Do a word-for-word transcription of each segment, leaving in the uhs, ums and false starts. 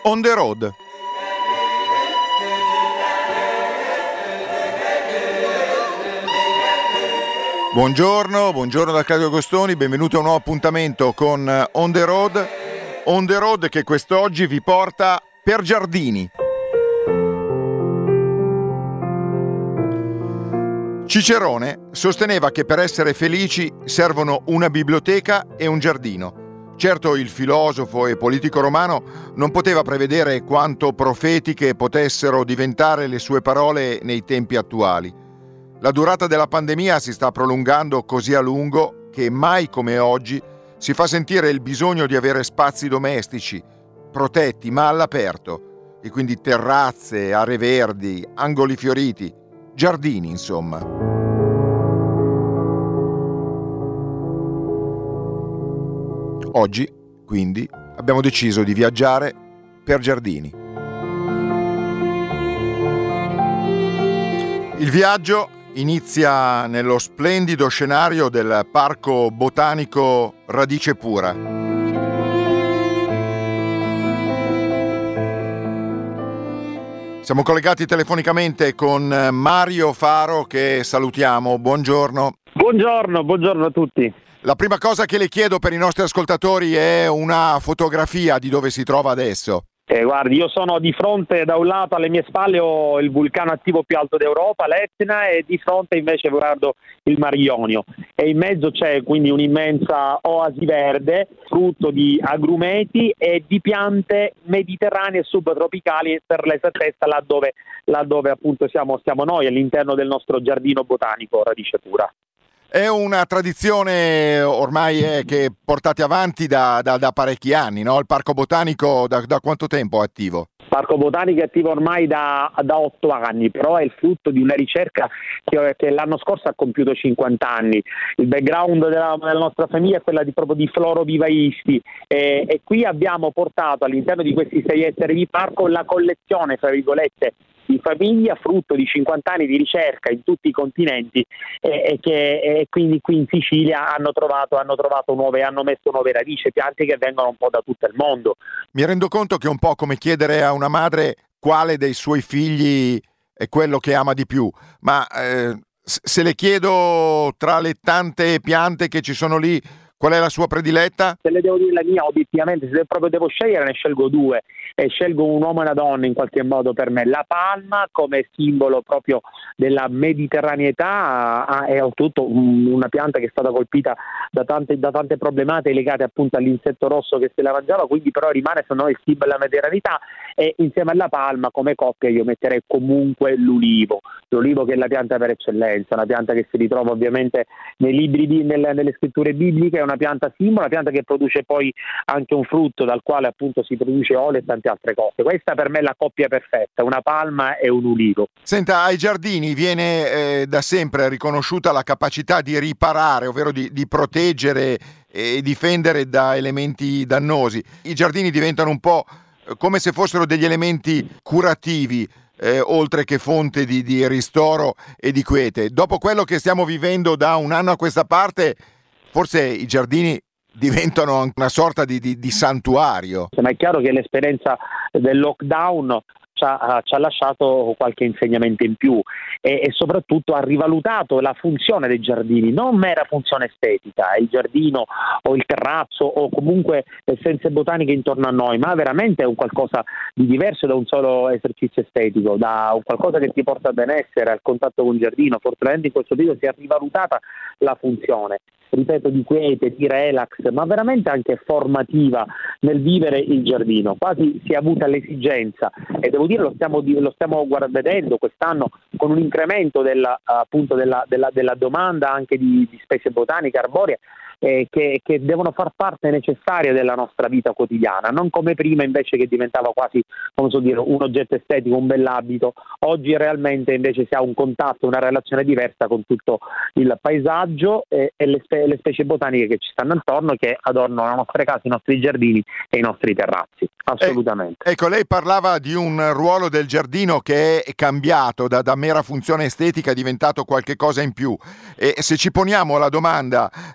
On the road. Buongiorno, buongiorno da Claudio Agostoni, benvenuti a un nuovo appuntamento con On the road. On the road che quest'oggi vi porta per Giardini. Cicerone sosteneva che per essere felici servono una biblioteca e un giardino. Certo, il filosofo e politico romano non poteva prevedere quanto profetiche potessero diventare le sue parole nei tempi attuali. La durata della pandemia si sta prolungando così a lungo che mai come oggi si fa sentire il bisogno di avere spazi domestici, protetti ma all'aperto, e quindi terrazze, aree verdi, angoli fioriti, giardini insomma. Oggi, quindi, abbiamo deciso di viaggiare per Giardini. Il viaggio inizia nello splendido scenario del Parco Botanico Radice Pura. Siamo collegati telefonicamente con Mario Faro, che salutiamo. Buongiorno. Buongiorno, buongiorno a tutti. La prima cosa che le chiedo per i nostri ascoltatori è una fotografia di dove si trova adesso. Eh, guardi, io sono di fronte, da un lato alle mie spalle ho il vulcano attivo più alto d'Europa, l'Etna, e di fronte invece guardo il Mar Ionio. E in mezzo c'è quindi un'immensa oasi verde, frutto di agrumeti e di piante mediterranee e subtropicali, per l'esattezza laddove, laddove appunto siamo, siamo noi, all'interno del nostro giardino botanico Radice Pura. È una tradizione ormai eh, che portate avanti da, da, da parecchi anni, no? Il Parco Botanico da, da quanto tempo è attivo? Il Parco Botanico è attivo ormai da, da otto anni, però è il frutto di una ricerca che, che l'anno scorso ha compiuto cinquanta anni. Il background della, della nostra famiglia è quella di, proprio di florovivaisti e, e qui abbiamo portato all'interno di questi sei ettari di parco la collezione, fra virgolette, di famiglia, frutto di cinquanta anni di ricerca in tutti i continenti e, e che e quindi qui in Sicilia hanno trovato, hanno trovato nuove, hanno messo nuove radici, piante che vengono un po' da tutto il mondo. Mi rendo conto che è un po' come chiedere a una madre quale dei suoi figli è quello che ama di più, ma eh, se le chiedo tra le tante piante che ci sono lì, qual è la sua prediletta? Se le devo dire la mia, obiettivamente, se proprio devo scegliere, ne scelgo due. E scelgo un uomo e una donna in qualche modo per me. La palma come simbolo proprio della mediterraneità è tutto una pianta che è stata colpita da tante, da tante problematiche legate appunto all'insetto rosso che se la mangiava, quindi però rimane secondo me il simbolo della mediterraneità. E insieme alla palma come coppia io metterei comunque l'ulivo. L'ulivo che è la pianta per eccellenza, una pianta che si ritrova ovviamente nei libri, nelle, nelle scritture bibliche, è una pianta simbolo, una pianta che produce poi anche un frutto dal quale appunto si produce olio e tante altre cose. Questa per me è la coppia perfetta, una palma e un ulivo. Senta, ai giardini viene eh, da sempre riconosciuta la capacità di riparare, ovvero di, di proteggere e difendere da elementi dannosi. I giardini diventano un po' come se fossero degli elementi curativi, eh, oltre che fonte di, di ristoro e di quiete. Dopo quello che stiamo vivendo da un anno a questa parte, forse i giardini diventano una sorta di, di, di santuario. Ma è chiaro che l'esperienza del lockdown ci ha, ci ha lasciato qualche insegnamento in più e, e soprattutto ha rivalutato la funzione dei giardini, non mera funzione estetica, il giardino o il terrazzo o comunque le essenze botaniche intorno a noi, ma veramente è un qualcosa di diverso da un solo esercizio estetico, da un qualcosa che ti porta a benessere, al contatto con il giardino. Fortunatamente in questo periodo si è rivalutata la funzione, ripeto, di quiete, di relax, ma veramente anche formativa nel vivere il giardino. Quasi si è avuta l'esigenza, e devo dire lo stiamo, lo stiamo vedendo quest'anno con un incremento della, appunto della, della, della domanda anche di, di specie botaniche, arboree, eh, che, che devono far parte necessaria della nostra vita quotidiana, non come prima invece che diventava quasi, come so dire, un oggetto estetico, un bell'abito. Oggi realmente invece si ha un contatto, una relazione diversa con tutto il paesaggio e, e le, spe, le specie botaniche che ci stanno intorno, che adornano le nostre case, i nostri giardini e i nostri terrazzi. Assolutamente. Eh, ecco, lei parlava di un ruolo del giardino che è cambiato da, da mera funzione estetica, è diventato qualche cosa in più. E se ci poniamo la domanda di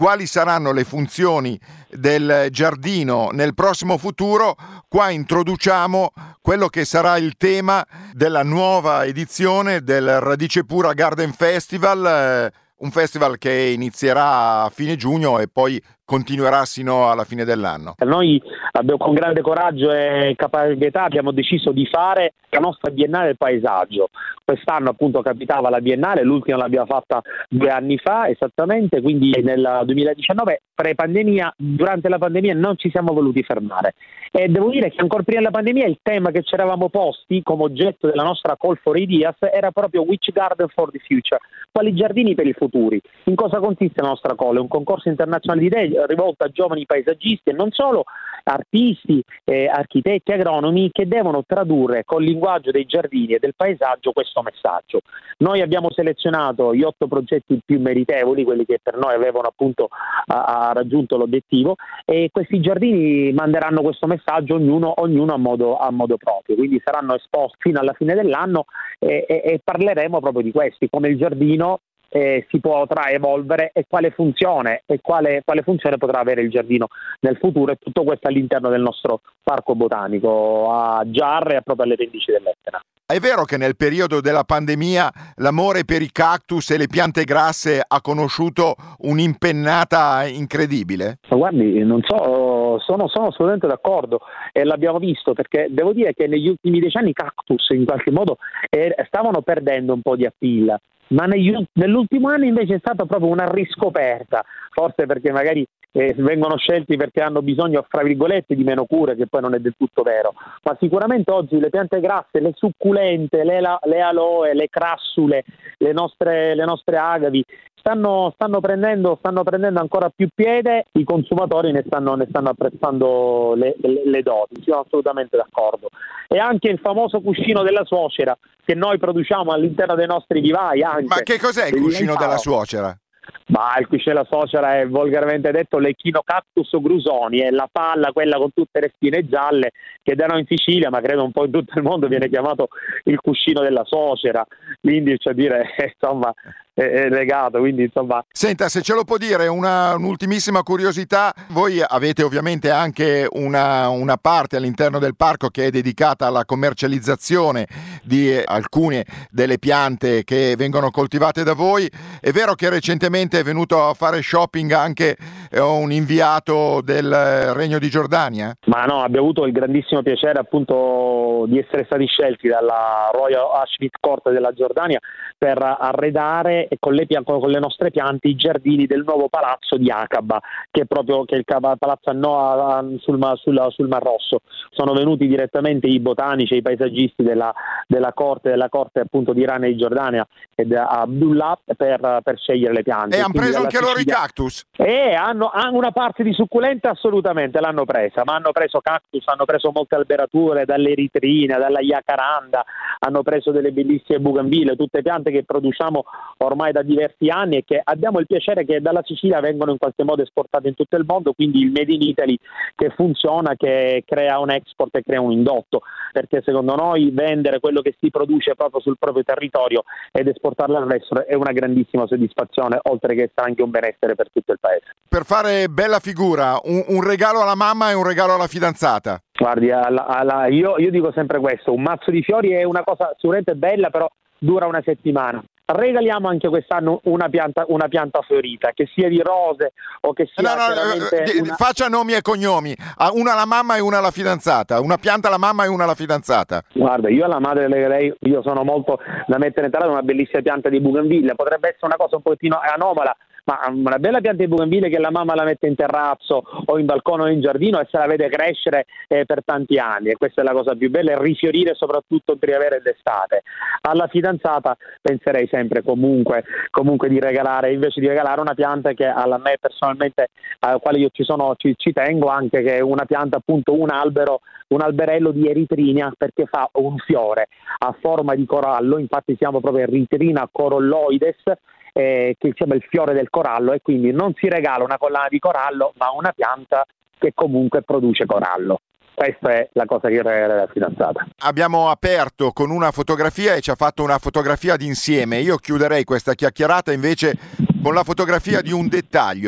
quali saranno le funzioni del giardino nel prossimo futuro, qua introduciamo quello che sarà il tema della nuova edizione del Radice Pura Garden Festival, eh, un festival che inizierà a fine giugno e poi continuerà sino alla fine dell'anno. Noi abbiamo, con grande coraggio e capacità, abbiamo deciso di fare la nostra Biennale del Paesaggio. Quest'anno appunto capitava la Biennale, l'ultima l'abbiamo fatta due anni fa esattamente, quindi nel duemiladiciannove, pre-pandemia. Durante la pandemia non ci siamo voluti fermare e devo dire che ancora prima della pandemia il tema che ci eravamo posti come oggetto della nostra Call for Ideas era proprio Which Garden for the Future? Quali giardini per i futuri? In cosa consiste la nostra call? È un concorso internazionale di idee rivolto a giovani paesaggisti e non solo, artisti, eh, architetti, agronomi che devono tradurre col linguaggio dei giardini e del paesaggio questo messaggio. Noi abbiamo selezionato gli otto progetti più meritevoli, quelli che per noi avevano appunto a, a raggiunto l'obiettivo, e questi giardini manderanno questo messaggio ognuno, ognuno a, modo, a modo proprio, quindi saranno esposti fino alla fine dell'anno e, e, e parleremo proprio di questi, come il giardino Eh, si potrà evolvere e quale funzione e quale, quale funzione potrà avere il giardino nel futuro, e tutto questo all'interno del nostro parco botanico a Giarre, proprio alle pendici dell'Etna. È vero che nel periodo della pandemia l'amore per i cactus e le piante grasse ha conosciuto un'impennata incredibile? Ma guardi, non so, sono, sono assolutamente d'accordo e l'abbiamo visto, perché devo dire che negli ultimi decenni i cactus in qualche modo eh, stavano perdendo un po' di appeal. Ma negli, nell'ultimo anno invece è stata proprio una riscoperta, forse perché magari eh, vengono scelti perché hanno bisogno, fra virgolette, di meno cure, che poi non è del tutto vero, ma sicuramente oggi le piante grasse, le succulente, le, le aloe, le crassule, le nostre, le nostre agavi stanno, stanno, prendendo, stanno prendendo ancora più piede, i consumatori ne stanno, ne stanno apprezzando le, le, le doti, sono assolutamente d'accordo. E anche il famoso cuscino della suocera che noi produciamo all'interno dei nostri vivai. Anche. Ma che cos'è il cuscino della suocera? Ma il cuscino della suocera è volgarmente detto l'Echinocactus grusoni, è la palla, quella con tutte le spine gialle, che da noi in Sicilia, ma credo un po' in tutto il mondo, viene chiamato il cuscino della suocera, quindi cioè dire, insomma, è legato, quindi insomma. Senta, se ce lo può dire, una, un'ultimissima curiosità, voi avete ovviamente anche una, una parte all'interno del parco che è dedicata alla commercializzazione di alcune delle piante che vengono coltivate da voi. È vero che recentemente è venuto a fare shopping anche eh, un inviato del Regno di Giordania? Ma no, abbiamo avuto il grandissimo piacere appunto di essere stati scelti dalla Royal Ashmit Court della Giordania per arredare con le, con le nostre piante i giardini del nuovo palazzo di Aqaba, che è proprio che è il palazzo a Noa sul, sul, sul Mar Rosso. Sono venuti direttamente i botanici e i paesaggisti della, della corte della corte appunto di Rana di Giordania ed Abdullah per, per scegliere le piante. E hanno preso anche loro i cactus? E hanno, hanno una parte di succulenta, assolutamente l'hanno presa, ma hanno preso cactus, hanno preso molte alberature, dall'eritrina, dalla jacaranda, hanno preso delle bellissime bougainville, tutte piante che produciamo ormai da diversi anni e che abbiamo il piacere che dalla Sicilia vengono in qualche modo esportate in tutto il mondo, quindi il Made in Italy che funziona, che crea un export e crea un indotto, perché secondo noi vendere quello che si produce proprio sul proprio territorio ed esportarlo all'estero è una grandissima soddisfazione, oltre che essere anche un benessere per tutto il paese. Per fare bella figura, un, un regalo alla mamma e un regalo alla fidanzata? Guardi, alla, alla, io, io dico sempre questo, un mazzo di fiori è una cosa sicuramente bella, però dura una settimana. Regaliamo anche quest'anno una pianta, una pianta fiorita, che sia di rose o che sia no, no, una... faccia nomi e cognomi, una alla mamma e una alla fidanzata, una pianta alla mamma e una alla fidanzata. Guarda, io alla madre lei, io sono molto da mettere in terra una bellissima pianta di bougainville, potrebbe essere una cosa un pochettino anomala, ma una bella pianta di bougainville che la mamma la mette in terrazzo o in balcone o in giardino e se la vede crescere eh, per tanti anni, e questa è la cosa più bella, e rifiorire soprattutto in primavera ed estate. Alla fidanzata penserei sempre comunque, comunque di regalare, invece di regalare una pianta che a me personalmente, alla quale io ci sono, ci, ci tengo anche, che è una pianta appunto, un albero, un alberello di eritrinia, perché fa un fiore a forma di corallo, infatti siamo proprio eritrina coralloides, Eh, che si chiama il fiore del corallo, e quindi non si regala una collana di corallo ma una pianta che comunque produce corallo. Questa è la cosa che io regalo alla fidanzata. Abbiamo aperto con una fotografia e ci ha fatto una fotografia d'insieme. Io chiuderei questa chiacchierata invece con la fotografia di un dettaglio,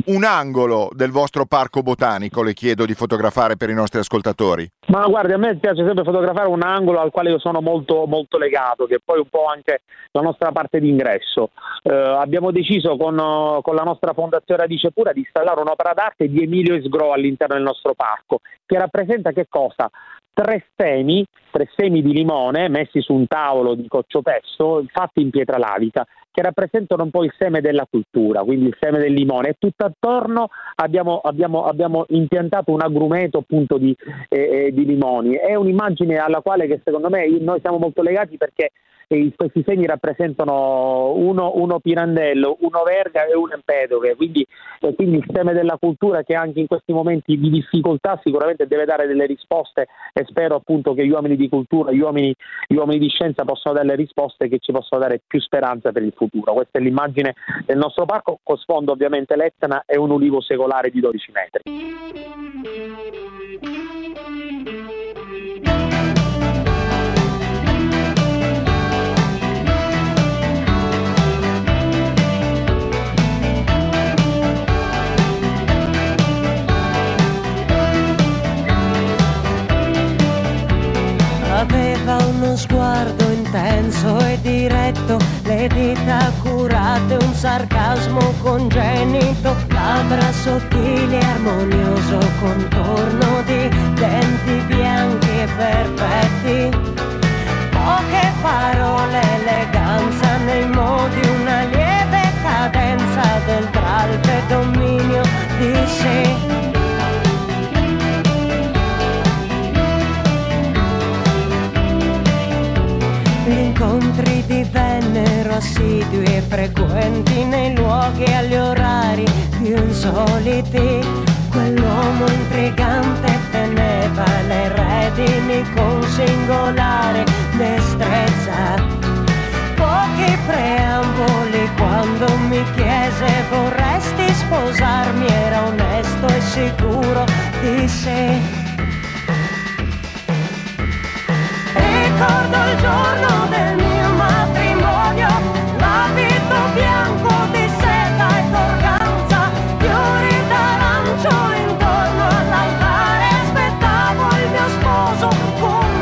un angolo del vostro parco botanico, le chiedo di fotografare per i nostri ascoltatori. Ma guardi, a me piace sempre fotografare un angolo al quale io sono molto, molto legato, che è poi un po' anche la nostra parte d'ingresso. Eh, abbiamo deciso con, con la nostra Fondazione Radice Pura di installare un'opera d'arte di Emilio Esgro all'interno del nostro parco, che rappresenta che cosa? Tre semi, tre semi di limone messi su un tavolo di coccio-pesto fatti in pietra lavica, che rappresentano un po' il seme della cultura, quindi il seme del limone, e tutto attorno abbiamo, abbiamo, abbiamo impiantato un agrumeto appunto di, eh, di limoni. È un'immagine alla quale che secondo me noi siamo molto legati, perché eh, questi segni rappresentano uno, uno pirandello, uno verga e un empedove, quindi, eh, quindi il seme della cultura, che anche in questi momenti di difficoltà sicuramente deve dare delle risposte, e spero appunto che gli uomini di cultura, gli uomini, gli uomini di scienza possano dare le risposte che ci possono dare più speranza per il futuro. Questa è l'immagine del nostro parco, con sfondo ovviamente l'Etna e un ulivo secolare di dodici metri. Aveva uno sguardo intenso e diretto, le dita curate, un sarcasmo congenito, labbra sottili e armonioso contorno di denti bianchi e perfetti. Poche parole, eleganza nei modi, una lieve cadenza del tralpe dominio di sé. Gli incontri divennero assidui e frequenti nei luoghi e agli orari più insoliti. Quell'uomo intrigante teneva le redini con singolare destrezza. Pochi preamboli quando mi chiese: vorresti sposarmi? Era onesto e sicuro di sé. Ricordo il giorno del mio matrimonio, l'abito bianco di seta ed organza, fiori d'arancio intorno all'altare, aspettavo il mio sposo con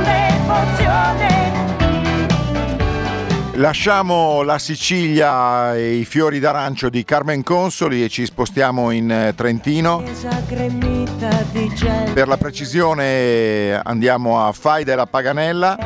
devozione. Lasciamo la Sicilia e i fiori d'arancio di Carmen Consoli e ci spostiamo in Trentino. Per la precisione andiamo a Fai della Paganella.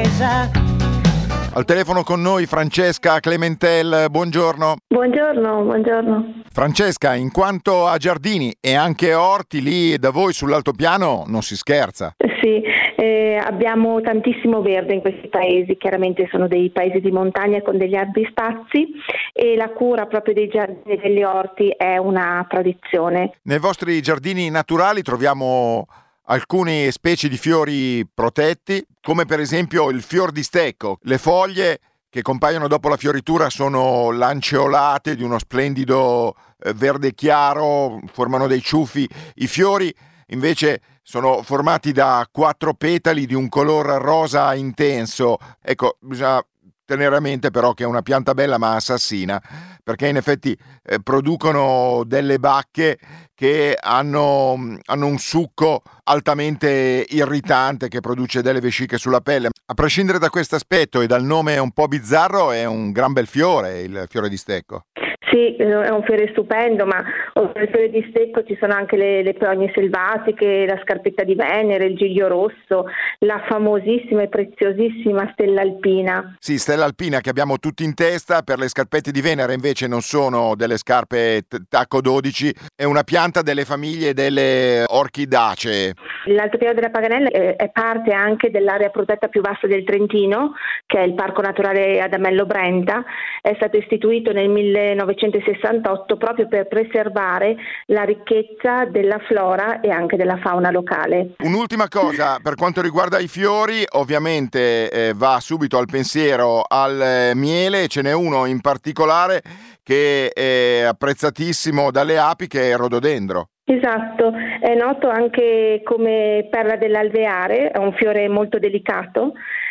Al telefono con noi Francesca Clementel, buongiorno. Buongiorno, buongiorno. Francesca, in quanto a giardini e anche orti, lì da voi sull'altopiano non si scherza. Sì, eh, abbiamo tantissimo verde in questi paesi, chiaramente sono dei paesi di montagna con degli ampi spazi, e la cura proprio dei giardini e degli orti è una tradizione. Nei vostri giardini naturali troviamo alcune specie di fiori protetti, come per esempio il fior di stecco. Le foglie che compaiono dopo la fioritura sono lanceolate di uno splendido eh, verde chiaro, formano dei ciuffi. I fiori invece sono formati da quattro petali di un color rosa intenso. Ecco, bisogna tenere a mente però che è una pianta bella ma assassina, perché in effetti eh, producono delle bacche che hanno, hanno un succo altamente irritante che produce delle vesciche sulla pelle. A prescindere da questo aspetto e dal nome un po' bizzarro, è un gran bel fiore, il fiore di stecco. Sì, è un fiore stupendo, ma oltre al fiore di stecco ci sono anche le, le peonie selvatiche, la scarpetta di Venere, il giglio rosso, la famosissima e preziosissima stella alpina. Sì, stella alpina che abbiamo tutti in testa. Per le scarpette di Venere invece non sono delle scarpe t- tacco dodici, è una pianta delle famiglie delle orchidacee. L'Altopiano della Paganella è parte anche dell'area protetta più vasta del Trentino, che è il Parco Naturale Adamello Brenta. È stato istituito nel millenovecentosessantotto proprio per preservare la ricchezza della flora e anche della fauna locale. Un'ultima cosa, per quanto riguarda i fiori, ovviamente eh, va subito al pensiero al eh, miele. Ce n'è uno in particolare che è apprezzatissimo dalle api, che è il rododendro. Esatto, è noto anche come perla dell'alveare, è un fiore molto delicato,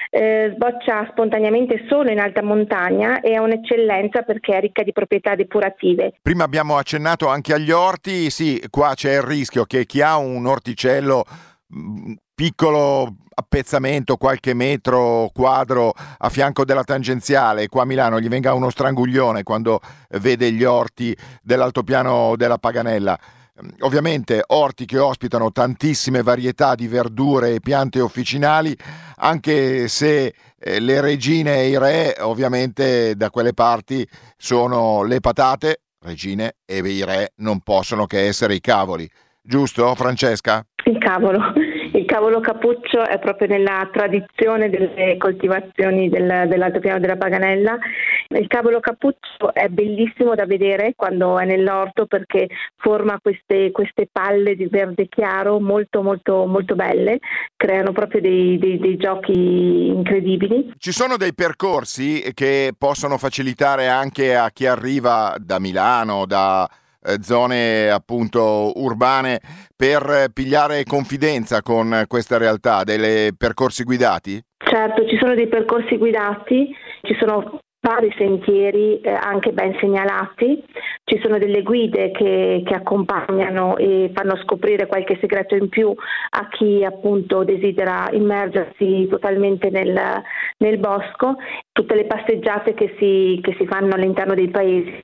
eh, sboccia spontaneamente solo in alta montagna e ha un'eccellenza perché è ricca di proprietà depurative. Prima abbiamo accennato anche agli orti, sì, qua c'è il rischio che chi ha un orticello mh, piccolo appezzamento, qualche metro quadro a fianco della tangenziale, qua a Milano gli venga uno stranguglione quando vede gli orti dell'altopiano della Paganella. Ovviamente orti che ospitano tantissime varietà di verdure e piante officinali, anche se eh, le regine e i re ovviamente da quelle parti sono le patate, regine, e i re non possono che essere i cavoli. Giusto, Francesca? Il cavolo. Il cavolo cappuccio è proprio nella tradizione delle coltivazioni del, dell'altopiano della Paganella. Il cavolo cappuccio è bellissimo da vedere quando è nell'orto perché forma queste, queste palle di verde chiaro molto molto molto belle, creano proprio dei, dei, dei giochi incredibili. Ci sono dei percorsi che possono facilitare anche a chi arriva da Milano, da zone appunto urbane, per pigliare confidenza con questa realtà, dei percorsi guidati? Certo, ci sono dei percorsi guidati, ci sono vari sentieri eh, anche ben segnalati, ci sono delle guide che, che accompagnano e fanno scoprire qualche segreto in più a chi appunto desidera immergersi totalmente nel, nel bosco. Tutte le passeggiate che si, che si fanno all'interno dei paesi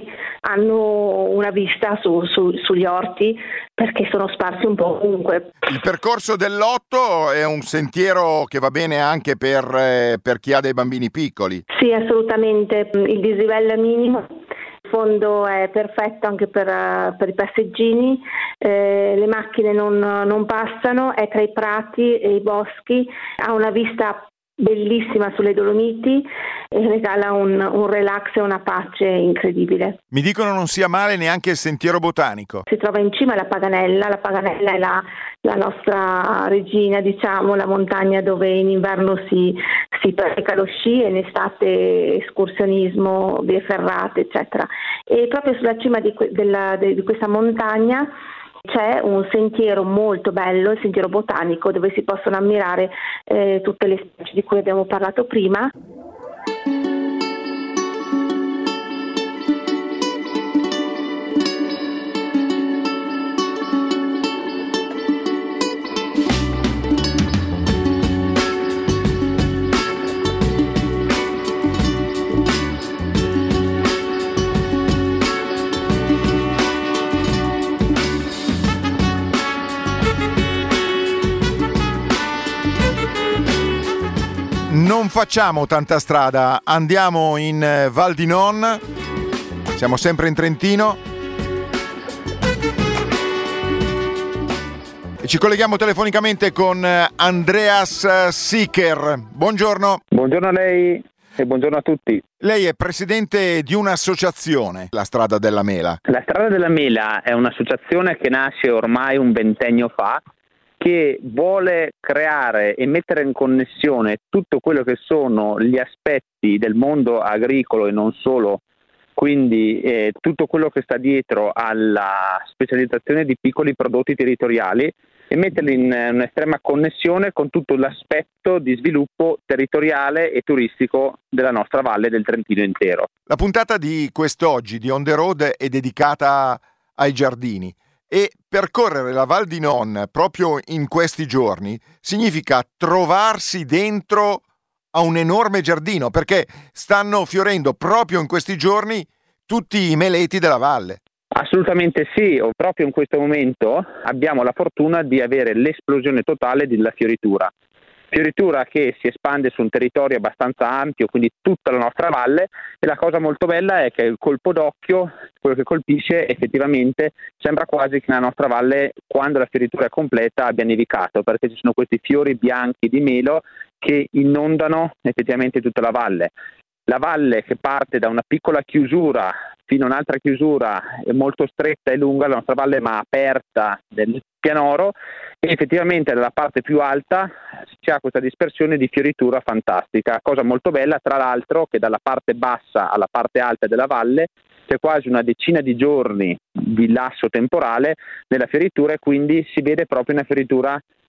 hanno una vista su, su, sugli orti perché sono sparsi un po' ovunque. Il percorso dell'otto è un sentiero che va bene anche per, eh, per chi ha dei bambini piccoli? Sì, assolutamente. Il dislivello è minimo. Il fondo è perfetto anche per, per i passeggini, eh, le macchine non, non passano, è tra i prati e i boschi, ha una vista bellissima sulle Dolomiti e regala un, un relax e una pace incredibile. Mi dicono non sia male neanche il sentiero botanico. Si trova in cima alla Paganella, la Paganella è la, la nostra regina, diciamo, la montagna dove in inverno si, si pratica lo sci e in estate escursionismo, vie ferrate, eccetera. E proprio sulla cima di, que- della, de- di questa montagna c'è un sentiero molto bello, il sentiero botanico, dove si possono ammirare eh, tutte le specie di cui abbiamo parlato prima. Non facciamo tanta strada, andiamo in Val di Non, siamo sempre in Trentino e ci colleghiamo telefonicamente con Andreas Sicher. Buongiorno. Buongiorno a lei e buongiorno a tutti. Lei è presidente di un'associazione, la Strada della Mela. La Strada della Mela è un'associazione che nasce ormai un ventennio fa, che vuole creare e mettere in connessione tutto quello che sono gli aspetti del mondo agricolo e non solo, quindi eh, tutto quello che sta dietro alla specializzazione di piccoli prodotti territoriali e metterli in un'estrema connessione con tutto l'aspetto di sviluppo territoriale e turistico della nostra valle del Trentino intero. La puntata di quest'oggi di On the Road è dedicata ai giardini. E percorrere la Val di Non proprio in questi giorni significa trovarsi dentro a un enorme giardino, perché stanno fiorendo proprio in questi giorni tutti i meleti della valle. Assolutamente sì, proprio in questo momento abbiamo la fortuna di avere l'esplosione totale della fioritura. Fioritura che si espande su un territorio abbastanza ampio, quindi tutta la nostra valle, e la cosa molto bella è che il colpo d'occhio, quello che colpisce effettivamente, sembra quasi che la nostra valle, quando la fioritura è completa, abbia nevicato, perché ci sono questi fiori bianchi di melo che inondano effettivamente tutta la valle. La valle che parte da una piccola chiusura fino a un'altra chiusura è molto stretta e lunga, la nostra valle ma aperta del pianoro, e effettivamente nella parte più alta si ha questa dispersione di fioritura fantastica, cosa molto bella, tra l'altro, che dalla parte bassa alla parte alta della valle c'è quasi una decina di giorni di lasso temporale nella fioritura e quindi si vede proprio una fioritura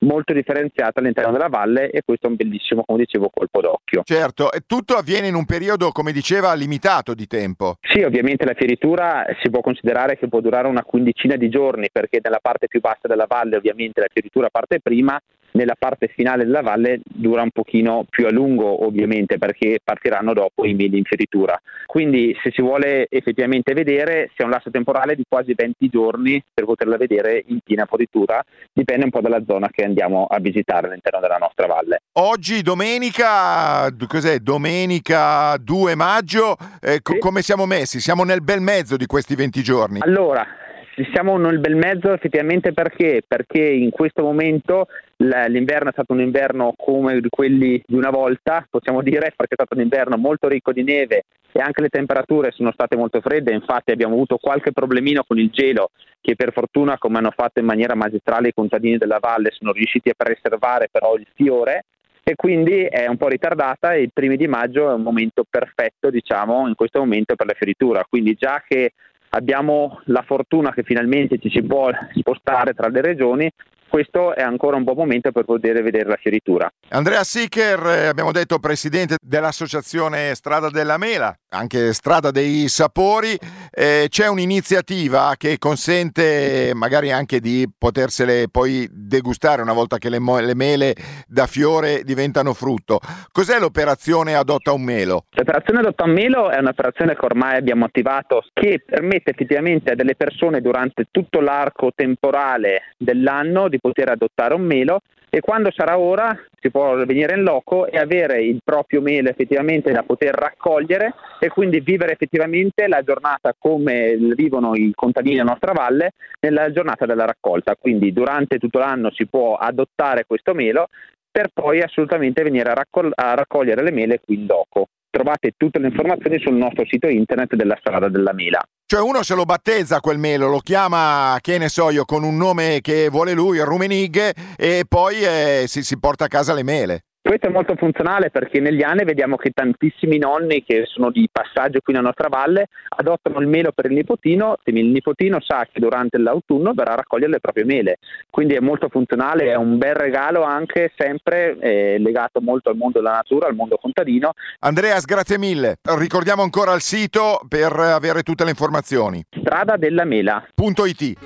molto differenziata all'interno della valle, e questo è un bellissimo, come dicevo, colpo d'occhio. Certo, e tutto avviene in un periodo, come diceva, limitato di tempo. Sì, ovviamente la fioritura si può considerare che può durare una quindicina di giorni, perché nella parte più bassa della valle ovviamente la fioritura parte prima, nella parte finale della valle dura un pochino più a lungo, ovviamente, perché partiranno dopo i meli in fioritura. Quindi se si vuole effettivamente vedere, si ha un lasso temporale di quasi venti giorni per poterla vedere in piena fioritura, dipende un po' dalla zona che andiamo a visitare all'interno della nostra valle. Oggi domenica, cos'è? Domenica due maggio, eh, co- Sì. come siamo messi? Siamo nel bel mezzo di questi venti giorni. Allora, siamo nel bel mezzo effettivamente, perché? Perché in questo momento l'inverno è stato un inverno come quelli di una volta, possiamo dire, perché è stato un inverno molto ricco di neve e anche le temperature sono state molto fredde. Infatti abbiamo avuto qualche problemino con il gelo, che per fortuna, come hanno fatto in maniera magistrale i contadini della valle, sono riusciti a preservare però il fiore, e quindi è un po' ritardata, e i primi di maggio è un momento perfetto, diciamo, in questo momento per la fioritura. Quindi già che abbiamo la fortuna che finalmente ci si può spostare tra le regioni, questo è ancora un buon momento per poter vedere la fioritura. Andrea Sicher, eh, abbiamo detto presidente dell'associazione Strada della Mela, anche Strada dei Sapori. Eh, c'è un'iniziativa che consente magari anche di potersele poi degustare una volta che le, mo- le mele da fiore diventano frutto. Cos'è l'operazione Adotta un Melo? L'operazione Adotta un Melo è un'operazione che ormai abbiamo attivato, che permette effettivamente a delle persone durante tutto l'arco temporale dell'anno di poter adottare un melo, e quando sarà ora si può venire in loco e avere il proprio melo effettivamente da poter raccogliere, e quindi vivere effettivamente la giornata come vivono i contadini della nostra valle nella giornata della raccolta. Quindi durante tutto l'anno si può adottare questo melo per poi assolutamente venire a, raccol- a raccogliere le mele qui in loco. Trovate tutte le informazioni sul nostro sito internet della Strada della Mela. Cioè uno se lo battezza quel melo, lo chiama, che ne so io, con un nome che vuole lui, il Rumenig, e poi eh, si, si porta a casa le mele. Questo è molto funzionale, perché negli anni vediamo che tantissimi nonni che sono di passaggio qui nella nostra valle adottano il melo per il nipotino, e il nipotino sa che durante l'autunno verrà a raccogliere le proprie mele. Quindi è molto funzionale, è un bel regalo, anche sempre eh, legato molto al mondo della natura, al mondo contadino. Andreas, grazie mille. Ricordiamo ancora il sito per avere tutte le informazioni. Strada della Mela punto it.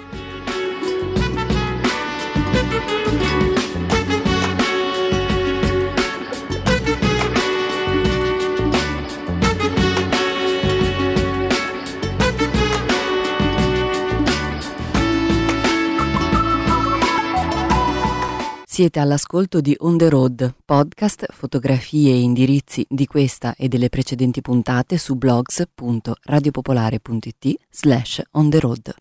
Siete all'ascolto di On The Road, podcast, fotografie e indirizzi di questa e delle precedenti puntate su blogs.radiopopolare.it slash on the road.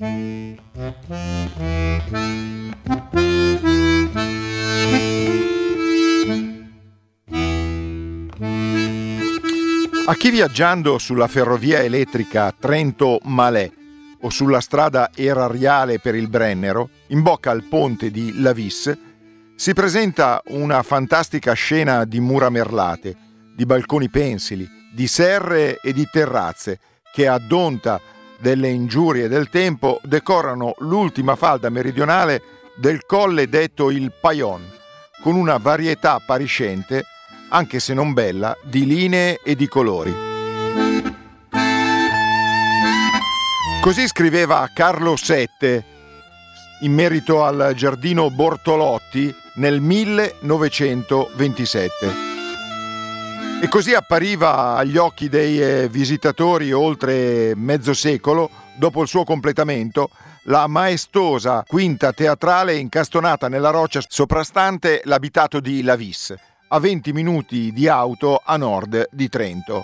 A chi viaggiando sulla ferrovia elettrica Trento-Malè o sulla strada erariale per il Brennero, in bocca al ponte di Lavis, si presenta una fantastica scena di mura merlate, di balconi pensili, di serre e di terrazze che, ad onta delle ingiurie del tempo, decorano l'ultima falda meridionale del colle detto il Pajon, con una varietà appariscente, anche se non bella, di linee e di colori. Così scriveva Carlo sette in merito al giardino Bortolotti nel millenovecentoventisette. E così appariva agli occhi dei visitatori oltre mezzo secolo dopo il suo completamento la maestosa quinta teatrale incastonata nella roccia soprastante l'abitato di Lavis, a venti minuti di auto a nord di Trento.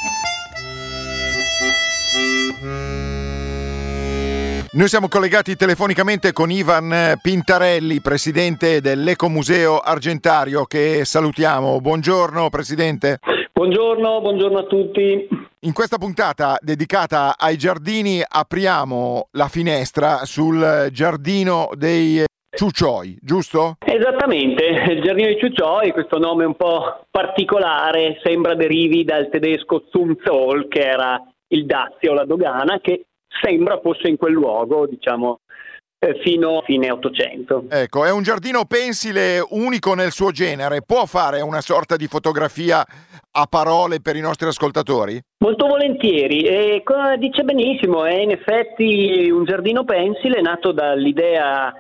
Noi siamo collegati telefonicamente con Ivan Pintarelli, presidente dell'Ecomuseo Argentario, che salutiamo. Buongiorno Presidente. Buongiorno, buongiorno a tutti. In questa puntata dedicata ai giardini apriamo la finestra sul giardino dei Ciucioi, giusto? Esattamente, il giardino dei Ciucioi, questo nome un po' particolare, sembra derivi dal tedesco Zum Zoll, che era il dazio, la dogana, che sembra fosse in quel luogo, diciamo, eh, fino a fine Ottocento. Ecco, è un giardino pensile unico nel suo genere. Può fare una sorta di fotografia a parole per i nostri ascoltatori? Molto volentieri, e come dice benissimo, è in effetti un giardino pensile nato dall'idea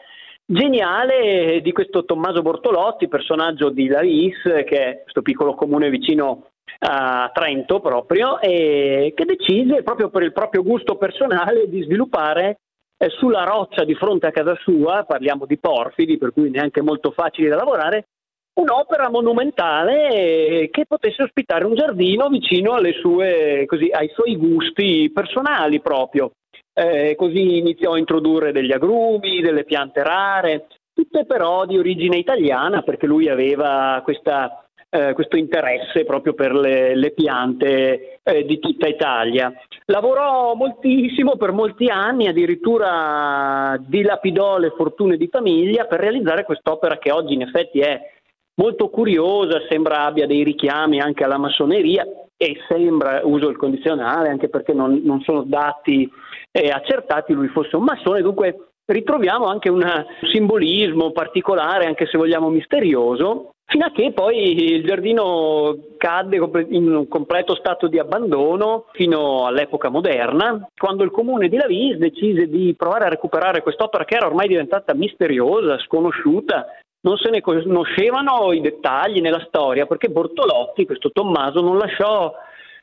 geniale di questo Tommaso Bortolotti, personaggio di Lavis, che è questo piccolo comune vicino a Trento proprio, e che decise proprio per il proprio gusto personale di sviluppare eh, sulla roccia di fronte a casa sua, parliamo di porfidi, per cui neanche molto facili da lavorare, un'opera monumentale che potesse ospitare un giardino vicino alle sue, così, ai suoi gusti personali proprio. Eh, così iniziò a introdurre degli agrumi, delle piante rare, tutte però di origine italiana, perché lui aveva questa, eh, questo interesse proprio per le, le piante eh, di tutta Italia. Lavorò moltissimo per molti anni, addirittura dilapidò le fortune di famiglia per realizzare quest'opera che oggi in effetti è molto curiosa, sembra abbia dei richiami anche alla massoneria e sembra, uso il condizionale anche perché non, non sono dati eh, accertati, lui fosse un massone, dunque ritroviamo anche un simbolismo particolare, anche se vogliamo misterioso, fino a che poi il giardino cadde in un completo stato di abbandono fino all'epoca moderna, quando il comune di Lavis decise di provare a recuperare quest'opera che era ormai diventata misteriosa, sconosciuta. Non se ne conoscevano i dettagli nella storia, perché Bortolotti, questo Tommaso, non lasciò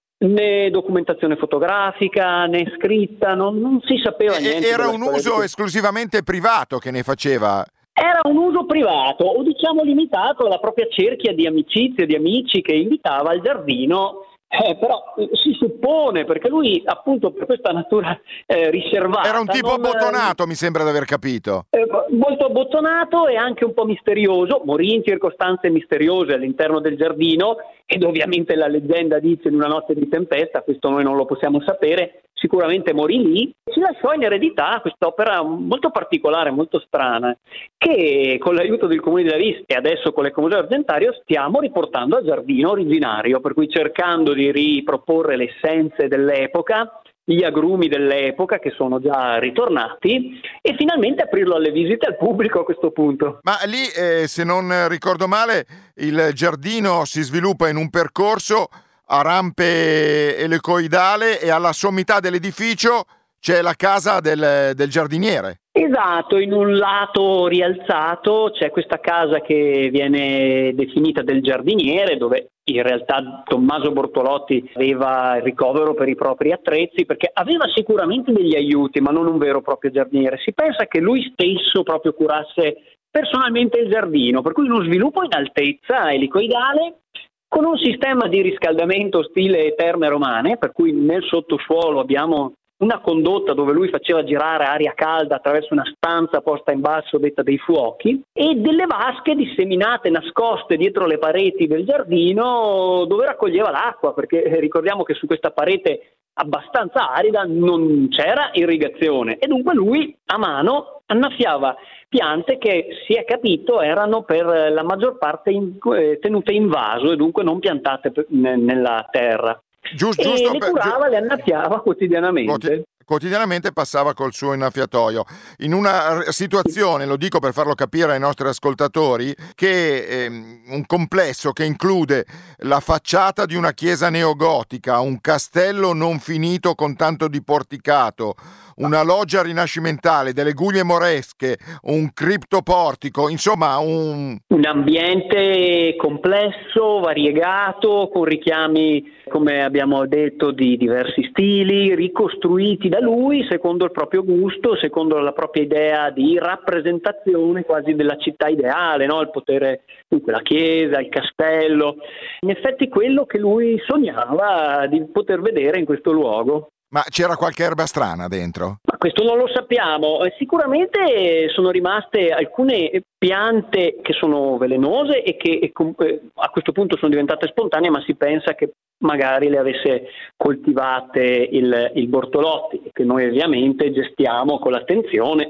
né documentazione fotografica né scritta, non, non si sapeva e, niente. Era un uso di... esclusivamente privato che ne faceva? Era un uso privato, o diciamo limitato alla propria cerchia di amicizie, di amici che invitava al giardino. Eh, però eh, si suppone, perché lui appunto per questa natura eh, riservata era un tipo non, abbottonato, mi sembra di aver capito, eh, molto abbottonato e anche un po' misterioso, morì in circostanze misteriose all'interno del giardino, ed ovviamente la leggenda dice in una notte di tempesta, questo noi non lo possiamo sapere, sicuramente morì lì. Ci lasciò in eredità quest'opera molto particolare, molto strana, che con l'aiuto del Comune di Lavis e adesso con l'Ecomuseo Argentario stiamo riportando al giardino originario, per cui cercando di riproporre le essenze dell'epoca, gli agrumi dell'epoca che sono già ritornati, e finalmente aprirlo alle visite al pubblico a questo punto. Ma lì, eh, se non ricordo male, il giardino si sviluppa in un percorso a rampe elicoidale e alla sommità dell'edificio c'è la casa del, del giardiniere. Esatto, in un lato rialzato c'è questa casa che viene definita del giardiniere, dove in realtà Tommaso Bortolotti aveva il ricovero per i propri attrezzi, perché aveva sicuramente degli aiuti, ma non un vero e proprio giardiniere. Si pensa che lui stesso proprio curasse personalmente il giardino, per cui uno sviluppo in altezza elicoidale con un sistema di riscaldamento stile terme romane, per cui nel sottosuolo abbiamo una condotta dove lui faceva girare aria calda attraverso una stanza posta in basso detta dei fuochi, e delle vasche disseminate, nascoste dietro le pareti del giardino dove raccoglieva l'acqua, perché ricordiamo che su questa parete abbastanza arida non c'era irrigazione, e dunque lui a mano annaffiava piante che si è capito erano per la maggior parte in, eh, tenute in vaso e dunque non piantate per, ne, nella terra. Giusto, e giusto, le curava, le annaffiava quotidianamente. Quotidianamente passava col suo innaffiatoio. In una situazione, lo dico per farlo capire ai nostri ascoltatori, che è un complesso che include la facciata di una chiesa neogotica, un castello non finito con tanto di porticato, una loggia rinascimentale, delle guglie moresche, un criptoportico, insomma un... un ambiente complesso, variegato, con richiami, come abbiamo detto, di diversi stili, ricostruiti da lui secondo il proprio gusto, secondo la propria idea di rappresentazione quasi della città ideale, no? Il potere, dunque la chiesa, il castello, in effetti quello che lui sognava di poter vedere in questo luogo. Ma c'era qualche erba strana dentro? Ma questo non lo sappiamo. Sicuramente sono rimaste alcune piante che sono velenose e che a questo punto sono diventate spontanee, ma si pensa che magari le avesse coltivate il, il Bortolotti, e che noi ovviamente gestiamo con l'attenzione, perché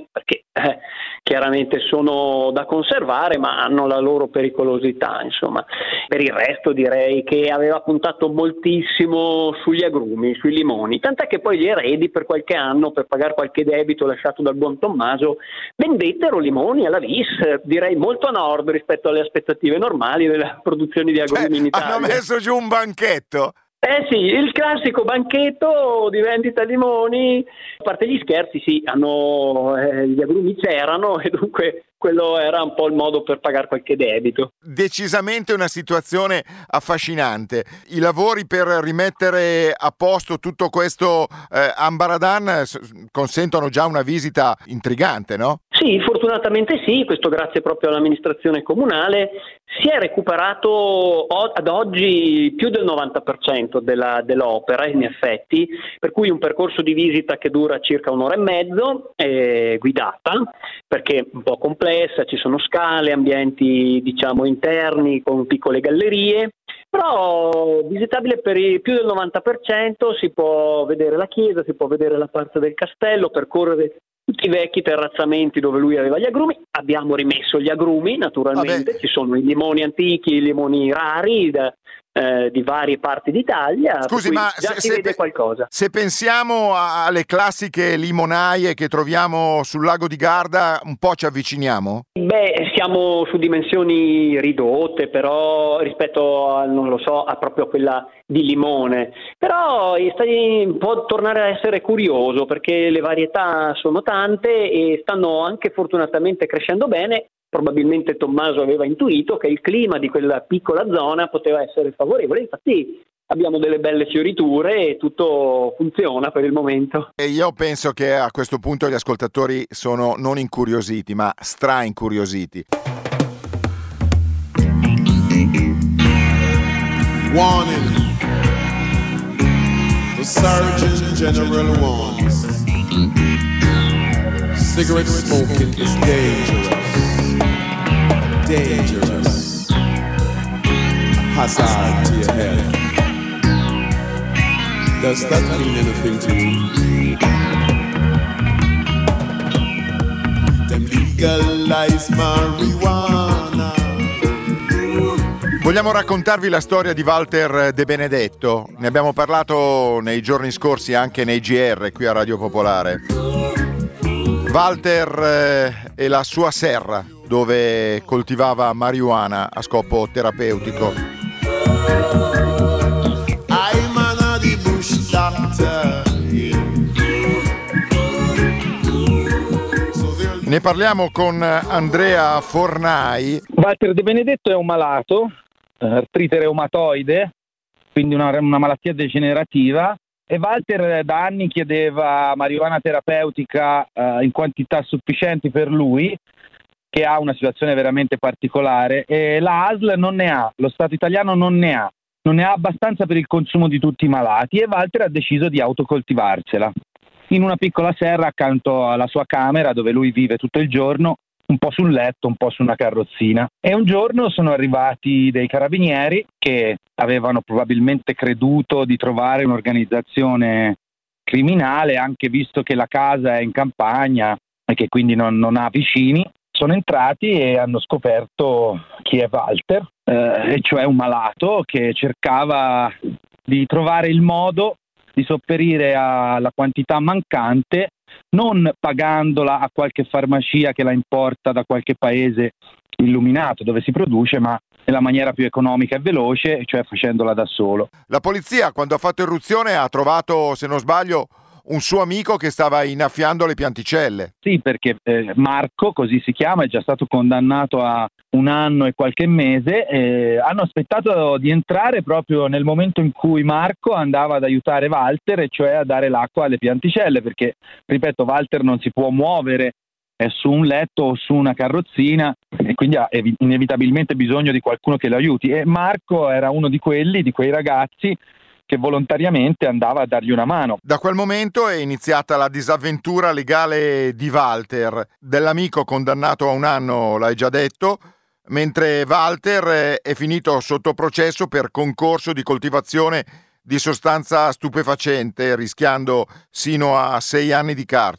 eh, chiaramente sono da conservare, ma hanno la loro pericolosità, insomma. Per il resto direi che aveva puntato moltissimo sugli agrumi, sui limoni, tant'è che poi gli eredi per qualche anno, per pagare qualche debito lasciato dal buon Tommaso, vendettero limoni alla vis, direi molto a nord rispetto alle aspettative normali delle produzioni di agrumi, cioè, in Italia. Hanno messo giù un banchetto? Eh sì, il classico banchetto di vendita limoni. A parte gli scherzi, sì, hanno, eh, gli agrumi c'erano e dunque quello era un po' il modo per pagare qualche debito. Decisamente una situazione affascinante. I lavori per rimettere a posto tutto questo eh, ambaradan consentono già una visita intrigante, no? Sì, fortunatamente sì, questo grazie proprio all'amministrazione comunale. Si è recuperato ad oggi più del novanta per cento della, dell'opera, in effetti, per cui un percorso di visita che dura circa un'ora e mezzo, eh, guidata, perché è un po' complessa, ci sono scale, ambienti diciamo interni con piccole gallerie, però visitabile per il più del novanta per cento, si può vedere la chiesa, si può vedere la parte del castello, percorrere tutti i vecchi terrazzamenti dove lui aveva gli agrumi. Abbiamo rimesso gli agrumi, naturalmente. Vabbè. Ci sono i limoni antichi, i limoni rari da, eh, di varie parti d'Italia. Scusi, ma già se, si se vede pe- qualcosa. Se pensiamo alle classiche limonaie che troviamo sul lago di Garda, un po' ci avviciniamo? Beh, siamo su dimensioni ridotte, però rispetto a, non lo so, a proprio quella di limone. Però stai, può tornare a essere curioso perché le varietà sono tante e stanno anche fortunatamente crescendo bene. Probabilmente Tommaso aveva intuito che il clima di quella piccola zona poteva essere favorevole, infatti abbiamo delle belle fioriture e tutto funziona per il momento. E io penso che a questo punto gli ascoltatori sono non incuriositi, ma stra-incuriositi. Warning. The Surgeon General warns. Cigarette smoking is dangerous. Dangerous. Hazard to your health. Does that mean anything to you? Them legalize marijuana. Vogliamo raccontarvi la storia di Walter De Benedetto. Ne abbiamo parlato nei giorni scorsi anche nei G R qui a Radio Popolare. Walter e la sua serra, dove coltivava marijuana a scopo terapeutico. I'm an the bush doctor. Ne parliamo con Andrea Fornai. Walter De Benedetto è un malato, artrite reumatoide, quindi una, una malattia degenerativa, e Walter da anni chiedeva marijuana terapeutica eh, in quantità sufficienti per lui, che ha una situazione veramente particolare, e la A S L non ne ha, lo Stato italiano non ne ha, non ne ha abbastanza per il consumo di tutti i malati, e Walter ha deciso di autocoltivarsela in una piccola serra accanto alla sua camera, dove lui vive tutto il giorno, un po' sul letto, un po' su una carrozzina. E un giorno sono arrivati dei carabinieri che avevano probabilmente creduto di trovare un'organizzazione criminale, anche visto che la casa è in campagna e che quindi non, non ha vicini. Sono entrati e hanno scoperto chi è Walter, eh, e cioè un malato che cercava di trovare il modo di sopperire alla quantità mancante, non pagandola a qualche farmacia che la importa da qualche paese illuminato dove si produce, ma nella maniera più economica e veloce, cioè facendola da solo. La polizia, quando ha fatto irruzione, ha trovato, se non sbaglio, un suo amico che stava innaffiando le pianticelle. Sì, perché eh, Marco, così si chiama, è già stato condannato a un anno e qualche mese. Eh, hanno aspettato di entrare proprio nel momento in cui Marco andava ad aiutare Walter, e cioè a dare l'acqua alle pianticelle, perché, ripeto, Walter non si può muovere, è su un letto o su una carrozzina, e quindi ha ev- inevitabilmente bisogno di qualcuno che lo aiuti. E Marco era uno di quelli, di quei ragazzi che volontariamente andava a dargli una mano. Da quel momento è iniziata la disavventura legale di Walter, dell'amico condannato a un anno, l'hai già detto, mentre Walter è finito sotto processo per concorso di coltivazione di sostanza stupefacente, rischiando sino a sei anni di carcere.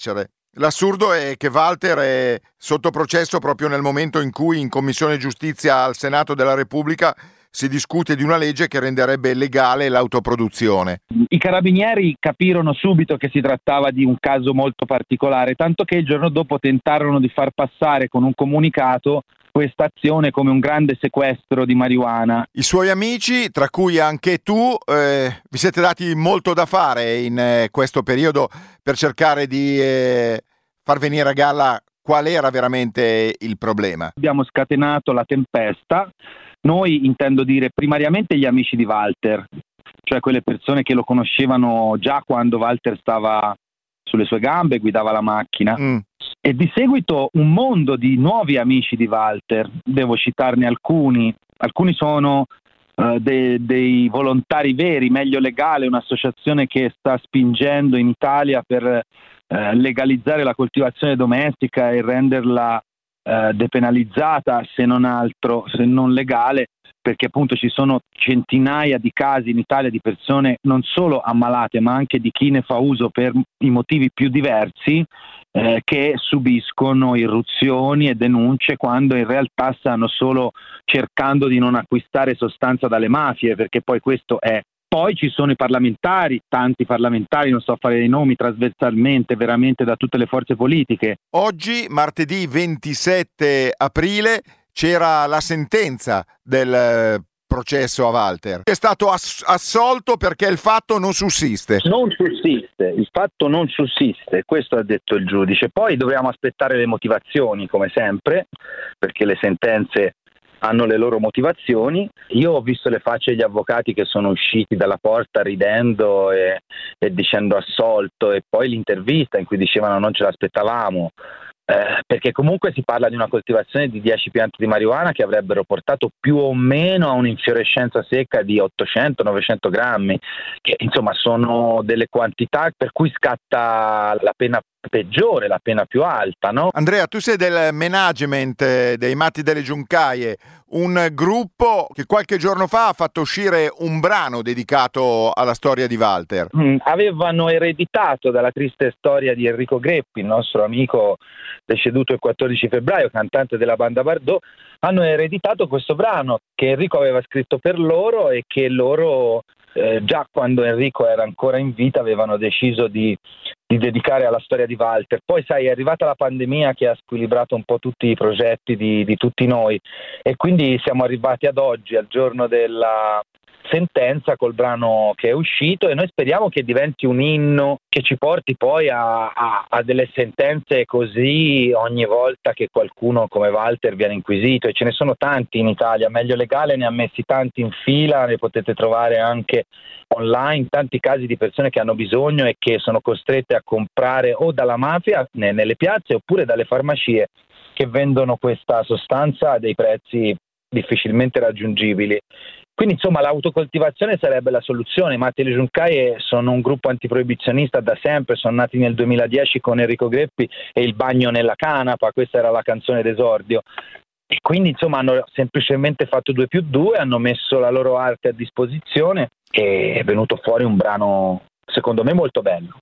L'assurdo è che Walter è sotto processo proprio nel momento in cui in Commissione Giustizia al Senato della Repubblica si discute di una legge che renderebbe legale l'autoproduzione. I carabinieri capirono subito che si trattava di un caso molto particolare, tanto che il giorno dopo tentarono di far passare con un comunicato questa azione come un grande sequestro di marijuana. I suoi amici, tra cui anche tu, eh, vi siete dati molto da fare in eh, questo periodo per cercare di eh, far venire a galla qual era veramente il problema. Abbiamo scatenato la tempesta. Noi, intendo dire, primariamente gli amici di Walter, cioè quelle persone che lo conoscevano già quando Walter stava sulle sue gambe e guidava la macchina. Mm. E di seguito un mondo di nuovi amici di Walter, devo citarne alcuni. Alcuni sono uh, de- dei volontari veri, Meglio Legale, un'associazione che sta spingendo in Italia per uh, legalizzare la coltivazione domestica e renderla Uh, depenalizzata, se non altro, se non legale, perché appunto ci sono centinaia di casi in Italia di persone non solo ammalate ma anche di chi ne fa uso per i motivi più diversi, eh, che subiscono irruzioni e denunce quando in realtà stanno solo cercando di non acquistare sostanza dalle mafie, perché poi questo è. Poi ci sono i parlamentari, tanti parlamentari, non so fare i nomi, trasversalmente, veramente da tutte le forze politiche. Oggi, martedì ventisette aprile, c'era la sentenza del processo a Walter. È stato ass- assolto perché il fatto non sussiste. Non sussiste, il fatto non sussiste, questo ha detto il giudice. Poi dobbiamo aspettare le motivazioni, come sempre, perché le sentenze hanno le loro motivazioni. Io ho visto le facce degli avvocati che sono usciti dalla porta ridendo e, e dicendo assolto, e poi l'intervista in cui dicevano non ce l'aspettavamo, eh, perché comunque si parla di una coltivazione di dieci piante di marijuana che avrebbero portato più o meno a un'infiorescenza secca di ottocento novecento grammi, che insomma sono delle quantità per cui scatta la pena peggiore, la pena più alta, no? Andrea, tu sei del management dei Matti delle Giuncaie, un gruppo che qualche giorno fa ha fatto uscire un brano dedicato alla storia di Walter. Mm, avevano ereditato dalla triste storia di Enrico Greppi, il nostro amico deceduto il quattordici febbraio, cantante della banda Bardot, hanno ereditato questo brano che Enrico aveva scritto per loro e che loro eh, già quando Enrico era ancora in vita avevano deciso di di dedicare alla storia di Walter. Poi sai, è arrivata la pandemia che ha squilibrato un po' tutti i progetti di, di tutti noi, e quindi siamo arrivati ad oggi, al giorno della sentenza, col brano che è uscito, e noi speriamo che diventi un inno che ci porti poi a, a, a delle sentenze così ogni volta che qualcuno come Walter viene inquisito, e ce ne sono tanti in Italia. Meglio Legale ne ha messi tanti in fila, ne potete trovare anche online, tanti casi di persone che hanno bisogno e che sono costrette a comprare o dalla mafia ne, nelle piazze oppure dalle farmacie che vendono questa sostanza a dei prezzi difficilmente raggiungibili. Quindi insomma l'autocoltivazione sarebbe la soluzione. Matti delle Giuncaie sono un gruppo antiproibizionista da sempre, sono nati nel duemiladieci con Enrico Greppi e Il bagno nella canapa, questa era la canzone d'esordio. E quindi insomma hanno semplicemente fatto due più due, hanno messo la loro arte a disposizione e è venuto fuori un brano secondo me molto bello.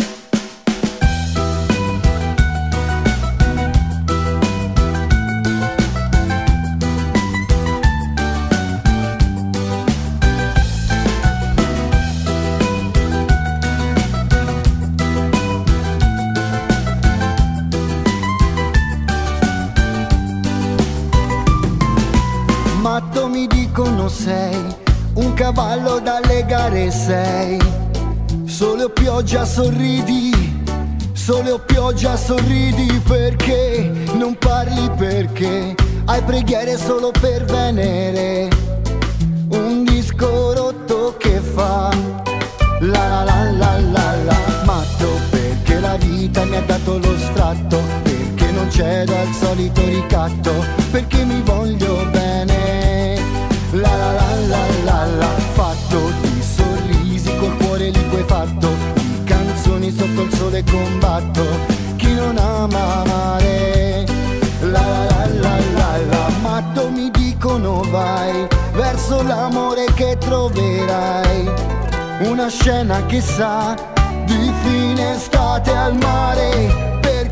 Matto mi dicono sei, un cavallo da legare sei. Sole o pioggia sorridi, sole o pioggia sorridi, perché non parli, perché hai preghiere solo per Venere. Un disco rotto che fa la la la la la la. Matto perché la vita mi ha dato lo stratto, perché non cedo al solito ricatto, perché mi voglio bene. La la la la la la. Fatto di sorrisi col cuore liquefatto, di canzoni sotto il sole combatto, chi non ama amare. La la la la la la. Matto mi dicono vai verso l'amore che troverai, una scena che sa di fine estate al mare, perché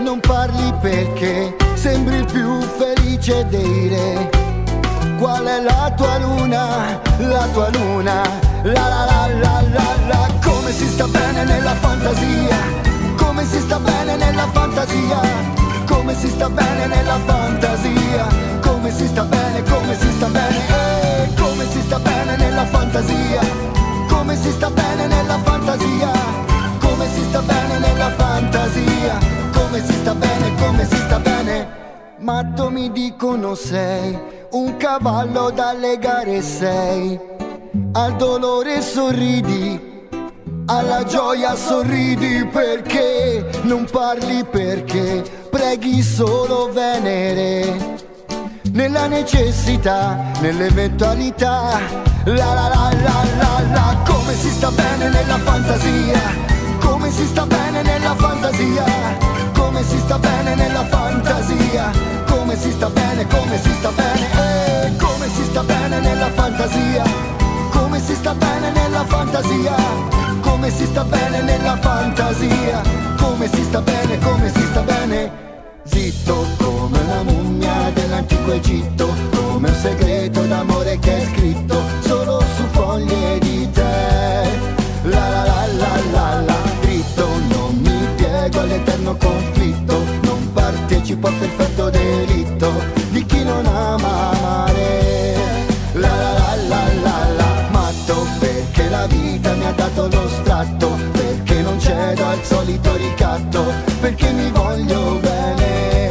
non parli perché sembri il più felice dei re. Qual è la tua luna, la tua luna, la la la la la la. Come si sta bene nella fantasia, come si sta bene nella fantasia, come si sta bene nella fantasia, come si sta bene, come si sta bene, eh, come si sta bene nella fantasia, come si sta bene nella fantasia, come si sta bene nella fantasia, come si sta bene, come si sta bene. Matto mi dicono sei, un cavallo da legare sei, al dolore sorridi, alla gioia sorridi, perché non parli perché preghi solo Venere. Nella necessità, nell'eventualità, la la la la la la. Come si sta bene nella fantasia, come si sta bene nella fantasia, come si sta bene nella fantasia, come si sta bene, come si sta bene, eh, come si sta bene nella fantasia, come si sta bene nella fantasia, come si sta bene nella fantasia, come si sta bene, come si sta bene. Zitto come una mummia dell'antico Egitto, come un segreto d'amore che è scritto solo su foglie di tè. La la la la la la. Dritto non mi piego all'eterno conflitto, non partecipo al perfetto delitto di chi non ama amare. La la la la la la. Matto perché la vita mi ha dato lo stratto, perché non cedo al solito ricatto, perché mi voglio bene.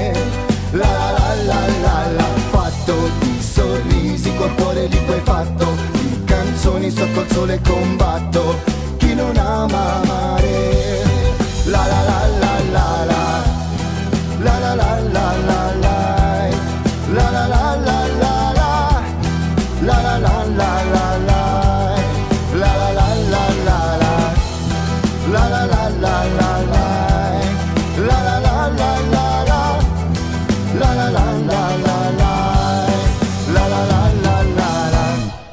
La la la la la la. Fatto di sorrisi col cuore liquefatto, di canzoni sotto il sole combatto chi non ama amare. La la la la la la. La la la la la la. La la la la la la. La la la la la la. La la la la la la. La la la la la la. La la la la la la. La la la la la la. La la la la la la.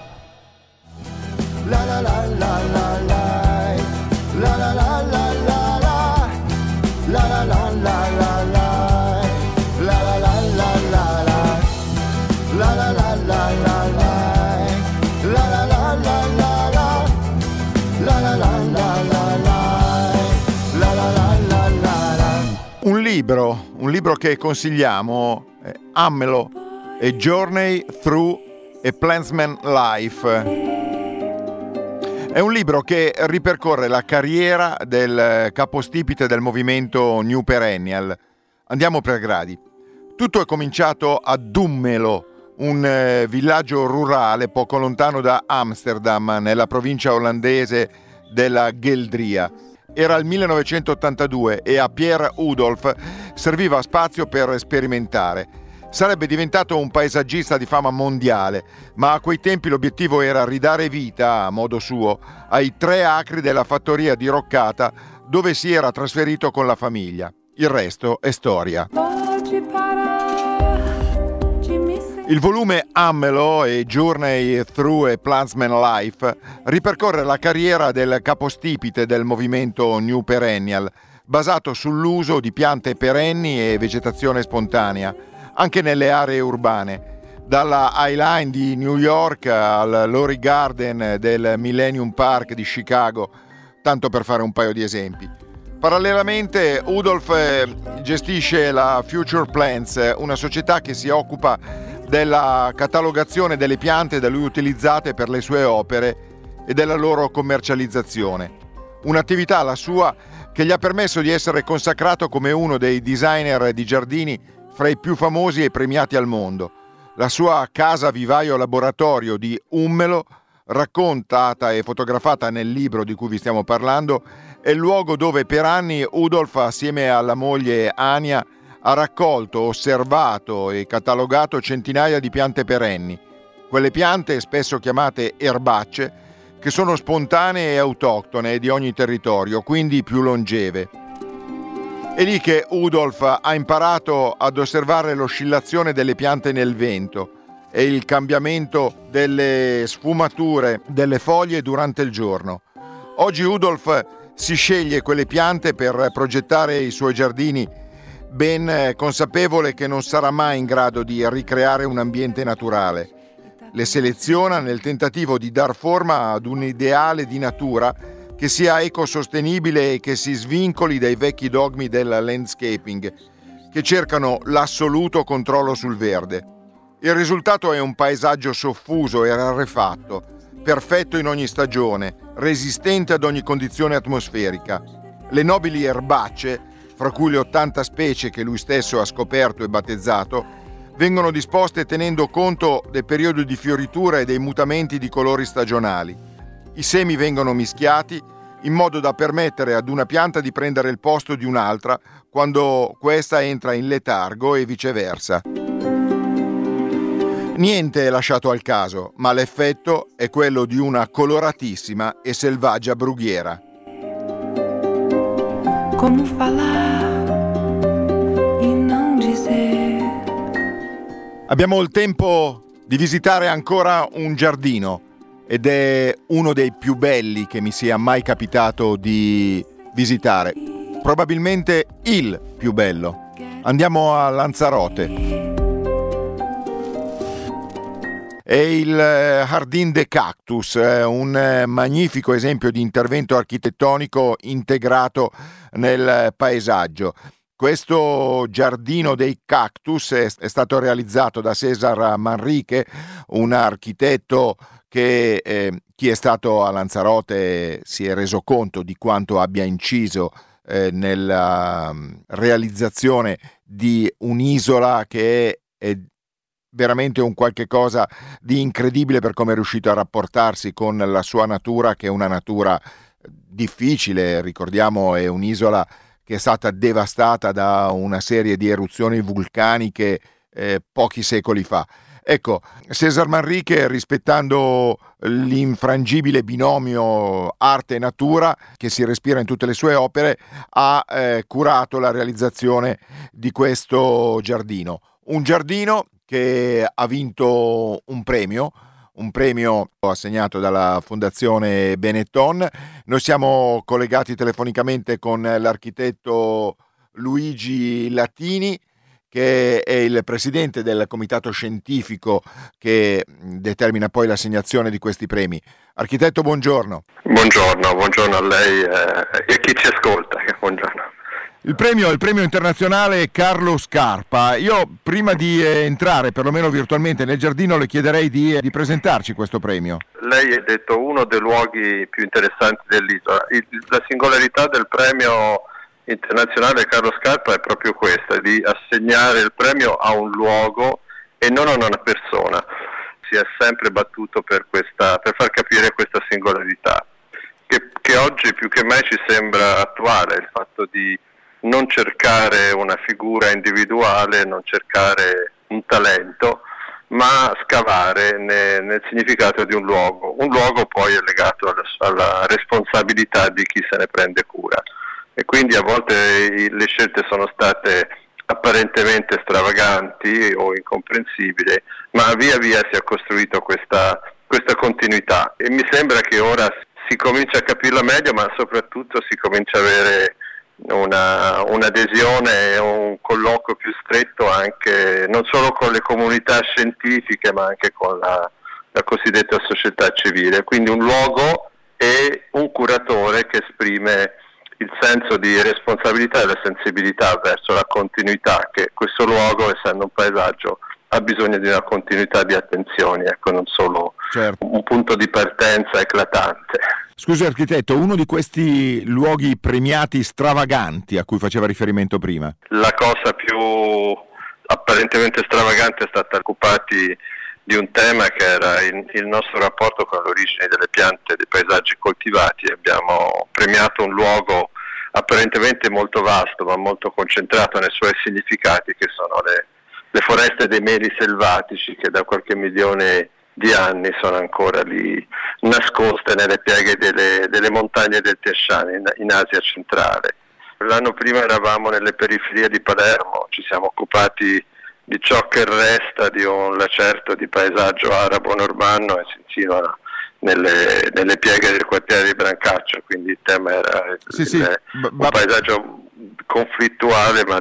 La la la la la la. La la la la la la. La la la la la la. La la la la la la. La la la la la la. La la la la la la. La la la la la la. La la la la la la. Un libro, un libro che consigliamo, eh, Ammelo, A Journey Through a Plantsman Life. È un libro che ripercorre la carriera del capostipite del movimento New Perennial. Andiamo per gradi. Tutto è cominciato a Dummelo, un eh, villaggio rurale poco lontano da Amsterdam, nella provincia olandese della Geldria. Era il millenovecentottantadue e a Pierre Oudolf serviva spazio per sperimentare. Sarebbe diventato un paesaggista di fama mondiale, ma a quei tempi l'obiettivo era ridare vita, a modo suo, ai tre acri della fattoria diroccata dove si era trasferito con la famiglia. Il resto è storia. Il volume Ammelo, A Journey Through a Plantsman Life, ripercorre la carriera del capostipite del movimento New Perennial, basato sull'uso di piante perenni e vegetazione spontanea, anche nelle aree urbane, dalla High Line di New York al Lowry Garden del Millennium Park di Chicago, tanto per fare un paio di esempi. Parallelamente Oudolf gestisce la Future Plants, una società che si occupa della catalogazione delle piante da lui utilizzate per le sue opere e della loro commercializzazione. Un'attività, la sua, che gli ha permesso di essere consacrato come uno dei designer di giardini fra i più famosi e premiati al mondo. La sua casa vivaio laboratorio di Ummelo, raccontata e fotografata nel libro di cui vi stiamo parlando, è il luogo dove per anni Oudolf, assieme alla moglie Ania, ha raccolto, osservato e catalogato centinaia di piante perenni, quelle piante spesso chiamate erbacce, che sono spontanee e autoctone di ogni territorio, quindi più longeve. È lì che Oudolf ha imparato ad osservare l'oscillazione delle piante nel vento e il cambiamento delle sfumature delle foglie durante il giorno. Oggi Oudolf si sceglie quelle piante per progettare i suoi giardini ben consapevole che non sarà mai in grado di ricreare un ambiente naturale. Le seleziona nel tentativo di dar forma ad un ideale di natura che sia ecosostenibile e che si svincoli dai vecchi dogmi del landscaping, che cercano l'assoluto controllo sul verde. Il risultato è un paesaggio soffuso e rarefatto, perfetto in ogni stagione, resistente ad ogni condizione atmosferica. Le nobili erbacce, fra cui le ottanta specie che lui stesso ha scoperto e battezzato, vengono disposte tenendo conto del periodo di fioritura e dei mutamenti di colori stagionali. I semi vengono mischiati in modo da permettere ad una pianta di prendere il posto di un'altra quando questa entra in letargo e viceversa. Niente è lasciato al caso, ma l'effetto è quello di una coloratissima e selvaggia brughiera. Como falar e não dizer. Abbiamo il tempo di visitare ancora un giardino ed è uno dei più belli che mi sia mai capitato di visitare. Probabilmente il più bello. Andiamo a Lanzarote. È il Jardin des Cactus, un magnifico esempio di intervento architettonico integrato nel paesaggio. Questo giardino dei cactus è, è stato realizzato da César Manrique, un architetto che eh, chi è stato a Lanzarote si è reso conto di quanto abbia inciso eh, nella um, realizzazione di un'isola che è, è veramente un qualche cosa di incredibile per come è riuscito a rapportarsi con la sua natura, che è una natura difficile. Ricordiamo, è un'isola che è stata devastata da una serie di eruzioni vulcaniche eh, pochi secoli fa. Ecco, César Manrique, rispettando l'infrangibile binomio arte e natura che si respira in tutte le sue opere, ha eh, curato la realizzazione di questo giardino. Un giardino che ha vinto un premio, un premio assegnato dalla Fondazione Benetton. Noi siamo collegati telefonicamente con l'architetto Luigi Latini, che è il presidente del comitato scientifico che determina poi l'assegnazione di questi premi. Architetto, buongiorno. Buongiorno, buongiorno a lei e a chi ci ascolta. Buongiorno. Il premio è il premio internazionale Carlo Scarpa. Io prima di entrare, perlomeno virtualmente, nel giardino le chiederei di, di presentarci questo premio. Lei ha detto uno dei luoghi più interessanti dell'isola. Il, la singolarità del premio internazionale Carlo Scarpa è proprio questa, di assegnare il premio a un luogo e non a una persona. Si è sempre battuto per, questa, per far capire questa singolarità, che, che oggi più che mai ci sembra attuale, il fatto di non cercare una figura individuale, non cercare un talento, ma scavare ne, nel significato di un luogo. Un luogo poi è legato alla, alla responsabilità di chi se ne prende cura. E quindi a volte le scelte sono state apparentemente stravaganti o incomprensibili, ma via via si è costruito questa, questa continuità e mi sembra che ora si comincia a capirla meglio, ma soprattutto si comincia a avere una, un'adesione e un colloquio più stretto anche non solo con le comunità scientifiche ma anche con la, la cosiddetta società civile. Quindi un luogo e un curatore che esprime il senso di responsabilità e la sensibilità verso la continuità, che questo luogo, essendo un paesaggio, ha bisogno di una continuità di attenzioni, ecco, non solo certo. un punto di partenza eclatante. Scusi architetto, uno di questi luoghi premiati stravaganti a cui faceva riferimento prima? La cosa più apparentemente stravagante è stata occupati di un tema che era il, il nostro rapporto con l'origine delle piante e dei paesaggi coltivati. Abbiamo premiato un luogo apparentemente molto vasto ma molto concentrato nei suoi significati, che sono le, le foreste dei meli selvatici, che da qualche milione di anni sono ancora lì nascoste nelle pieghe delle, delle montagne del Tian in, in Asia centrale. L'anno prima eravamo nelle periferie di Palermo, ci siamo occupati di ciò che resta di un lacerto di paesaggio arabo normanno e si insinua nelle, nelle pieghe del quartiere di Brancaccio, quindi il tema era sì, il, sì. un ba- paesaggio conflittuale ma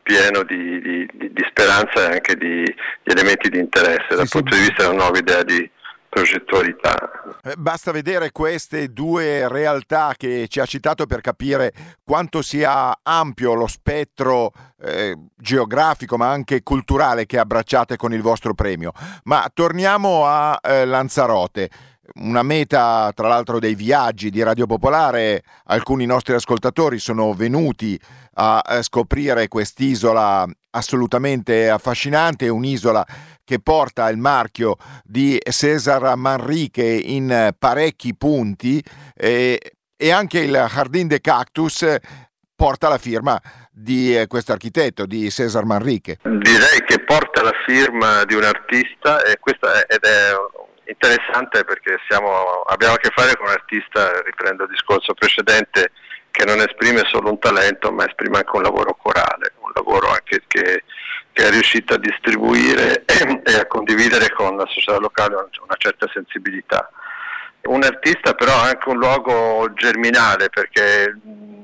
pieno di, di, di speranza e anche di, di elementi di interesse sì, dal sì. punto di vista di una nuova idea di progettualità. Basta vedere queste due realtà che ci ha citato per capire quanto sia ampio lo spettro eh, geografico ma anche culturale che abbracciate con il vostro premio. Ma torniamo a eh, Lanzarote, una meta tra l'altro dei viaggi di Radio Popolare. Alcuni nostri ascoltatori sono venuti a, a scoprire quest'isola assolutamente affascinante, un'isola che porta il marchio di César Manrique in parecchi punti eh, e anche il Jardín de Cactus porta la firma di eh, questo architetto, di César Manrique. Direi che porta la firma di un artista e questo è, ed è interessante perché siamo, abbiamo a che fare con un artista, riprendo il discorso precedente, che non esprime solo un talento ma esprime anche un lavoro corale, un lavoro anche che, che è riuscito a distribuire e a condividere con la società locale una certa sensibilità. Un artista però ha anche un luogo germinale perché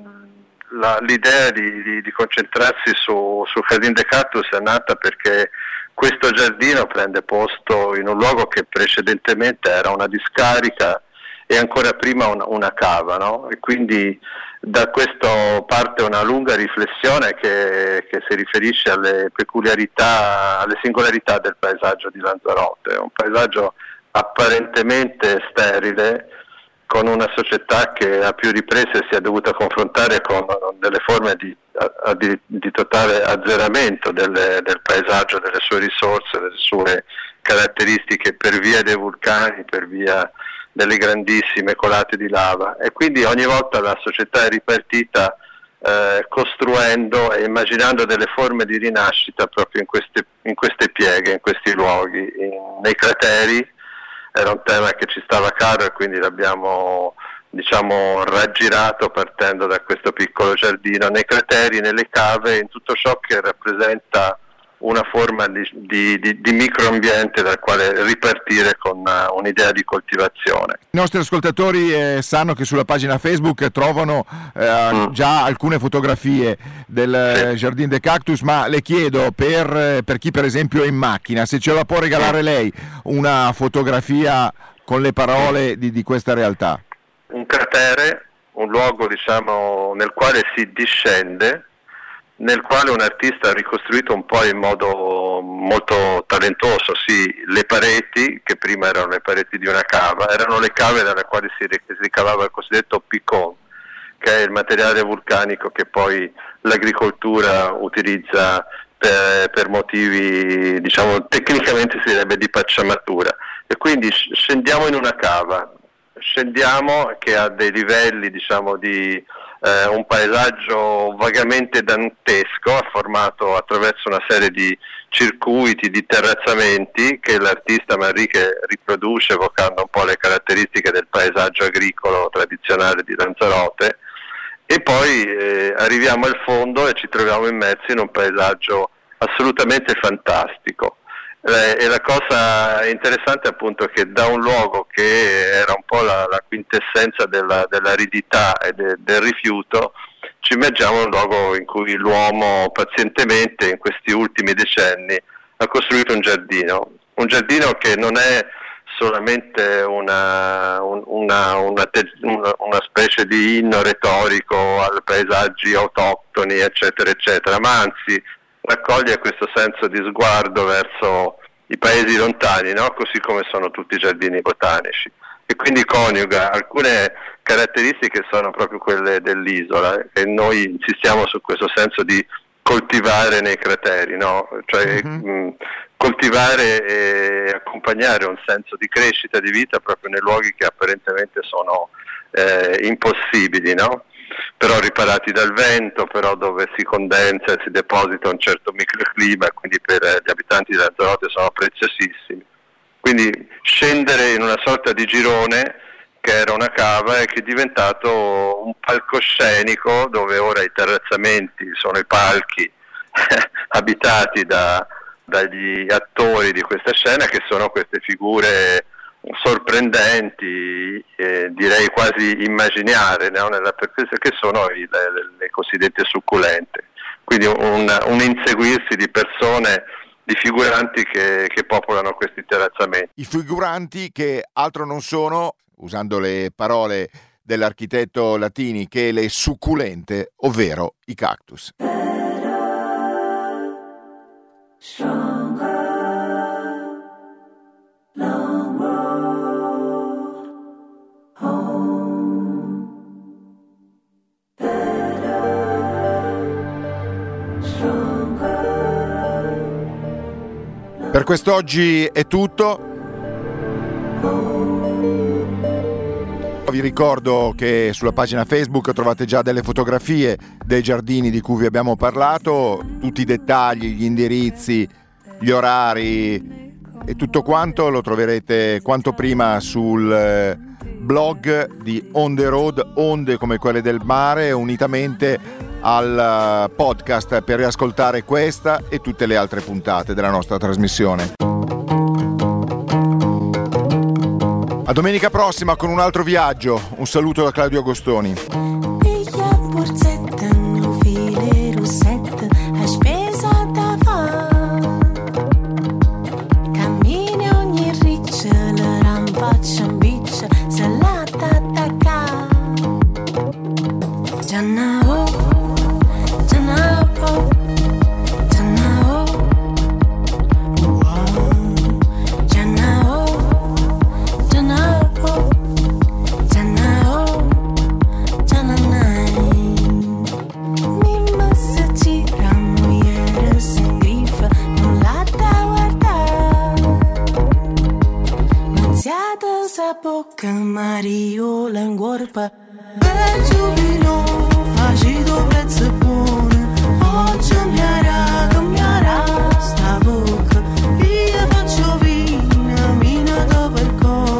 la, l'idea di, di, di concentrarsi su, su Jardín de Cactus è nata perché questo giardino prende posto in un luogo che precedentemente era una discarica e ancora prima una, una cava, no? E quindi da questo parte una lunga riflessione che, che si riferisce alle peculiarità, alle singolarità del paesaggio di Lanzarote, un paesaggio apparentemente sterile, con una società che a più riprese si è dovuta confrontare con delle forme di, di, di totale azzeramento delle, del paesaggio, delle sue risorse, delle sue caratteristiche per via dei vulcani, per via delle grandissime colate di lava, e quindi ogni volta la società è ripartita eh, costruendo e immaginando delle forme di rinascita proprio in queste, in queste pieghe, in questi luoghi, in, nei crateri. Era un tema che ci stava caro e quindi l'abbiamo diciamo raggirato partendo da questo piccolo giardino, nei crateri, nelle cave, in tutto ciò che rappresenta una forma di, di, di, di microambiente dal quale ripartire con una, un'idea di coltivazione. I nostri ascoltatori eh, sanno che sulla pagina Facebook trovano eh, mm. già alcune fotografie del sì. Jardín de Cactus, ma le chiedo per, per chi per esempio è in macchina, se ce la può regalare lei una fotografia con le parole di, di questa realtà. Un cratere, un luogo diciamo nel quale si discende, nel quale un artista ha ricostruito un po' in modo molto talentuoso, sì, le pareti, che prima erano le pareti di una cava, erano le cave dalle quali si ricavava il cosiddetto picón, che è il materiale vulcanico che poi l'agricoltura utilizza per, per motivi, diciamo, tecnicamente si direbbe di pacciamatura. E quindi scendiamo in una cava, scendiamo che ha dei livelli, diciamo, di Eh, un paesaggio vagamente dantesco, formato attraverso una serie di circuiti, di terrazzamenti che l'artista Manrique riproduce evocando un po' le caratteristiche del paesaggio agricolo tradizionale di Lanzarote, e poi eh, arriviamo al fondo e ci troviamo immersi in un paesaggio assolutamente fantastico. E la cosa interessante è appunto che da un luogo che era un po' la, la quintessenza della, dell'aridità e de, del rifiuto, ci immergiamo in un luogo in cui l'uomo pazientemente in questi ultimi decenni ha costruito un giardino, un giardino che non è solamente una, una, una, una, una specie di inno retorico ai paesaggi autoctoni eccetera eccetera, ma anzi raccoglie questo senso di sguardo verso i paesi lontani, no? Così come sono tutti i giardini botanici, e quindi coniuga alcune caratteristiche che sono proprio quelle dell'isola, e noi insistiamo su questo senso di coltivare nei crateri, no? Cioè mm-hmm. mh, coltivare e accompagnare un senso di crescita di vita proprio nei luoghi che apparentemente sono eh, impossibili, no? Però riparati dal vento, però dove si condensa e si deposita un certo microclima, quindi per gli abitanti di Lanzarote sono preziosissimi. Quindi scendere in una sorta di girone che era una cava e che è diventato un palcoscenico dove ora i terrazzamenti sono i palchi abitati da, dagli attori di questa scena, che sono queste figure sorprendenti, eh, direi quasi immaginarie, no? Nella, che sono i, le, le cosiddette succulente. quindi un, un inseguirsi di persone, di figuranti che, che popolano questi terrazzamenti. I figuranti che altro non sono, usando le parole dell'architetto Latini, che le succulente, ovvero i cactus. Per quest'oggi è tutto. Vi ricordo che sulla pagina Facebook trovate già delle fotografie dei giardini di cui vi abbiamo parlato, tutti i dettagli, gli indirizzi, gli orari e tutto quanto lo troverete quanto prima sul blog di On The Road, onde come quelle del mare, unitamente al podcast per riascoltare questa e tutte le altre puntate della nostra trasmissione. A domenica prossima con un altro viaggio. Un saluto da Claudio Agostoni. Boca Mariola engorpa, beijo